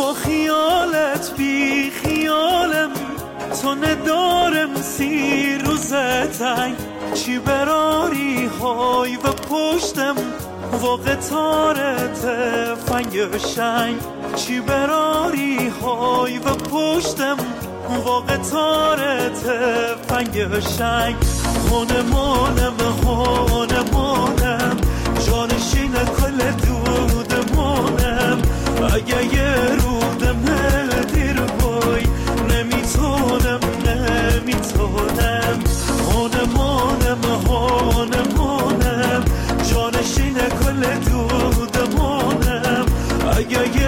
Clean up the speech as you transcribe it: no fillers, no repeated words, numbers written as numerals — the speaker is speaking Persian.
با خیالت بی خیالم، تو ندارم سی روزه تنگ، چی براری های و پشتم و قطارت فنگ شنگ، چی براری های و پشتم و قطارت فنگ شنگ. هونمانم جانشین کل دودمانم، اگه یه رودم دیر بای نمیتونم هونمانم جانشین کل دودمانم، اگه